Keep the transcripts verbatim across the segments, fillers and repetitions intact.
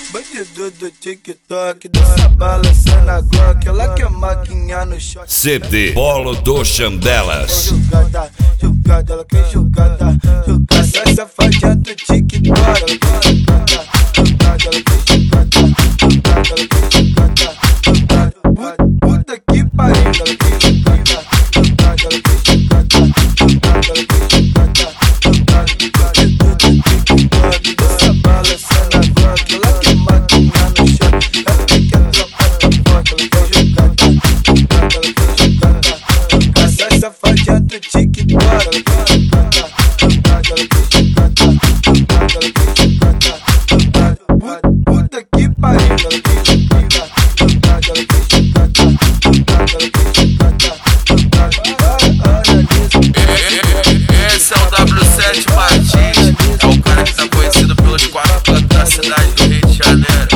Bandido do TikTok, dança balançando a Glock. Ela quer maquinha no shot. C D Polo do Chandelas. Jogada, jogada, ela quer jogada, jogada. Essa safadinha do TikTok, ela quer jogada, jogada, ela quer jogada, jogada, ela quer jogada, jogada. Puta que pariu, ela quer jogada, jogada, ela quer jogada, jogada, ela quer jogada, jogada. Bandido do TikTok, dança balançando a Glock. Ela quer maquinha no shot. Ela quer que a tropa tá forte, ela quer jogada, jogada, ela quer jogada, jogada. Essa safadinha do TikTok, ela quer jogada, jogada, ela quer jogada, jogada, ela quer jogada, jogada. Puta que pariu, ela quer jogada, jogada, ela quer jogada, jogada, ela quer jogada, jogada. Esse é o W sete Martins, é o cara que tá conhecido pelos quatro cantos da cidade do Rio de Janeiro.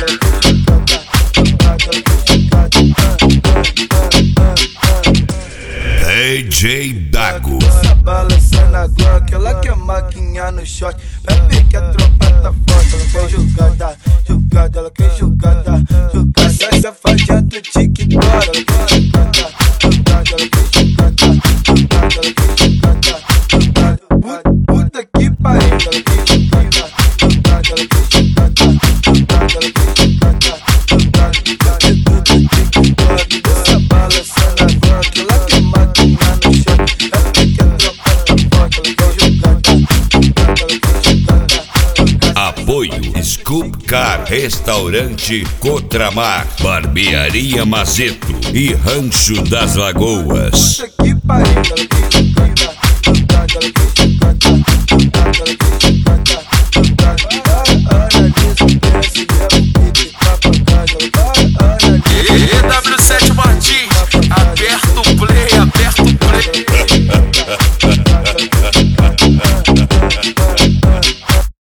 D J Dago. Dança balançando a Glock, ela quer maquinha no shot. Bebe que a tropa tá forte, ela quer jogada, jogada, ela quer jogada, jogada. Essa safadinha do TikTok, ela quer jogada, jogada, ela quer jogada, jogada, ela quer jogada, jogada. Puta que pariu, ela quer jogada, jogada, ela quer jogada, jogada, ela quer jogada, jogada. Bandido do TikTok, dança balançando a Glock, ela quer maquinha no shot. Ela quer que a tropa tá forte, ela quer jogada, jogada, ela quer jogada, jogada. Apoio Scoop Car, Restaurante Cotramar, Barbearia Mazeto e Rancho das Lagoas. Puta que pariu, ela quer jogada, jogada, ela quer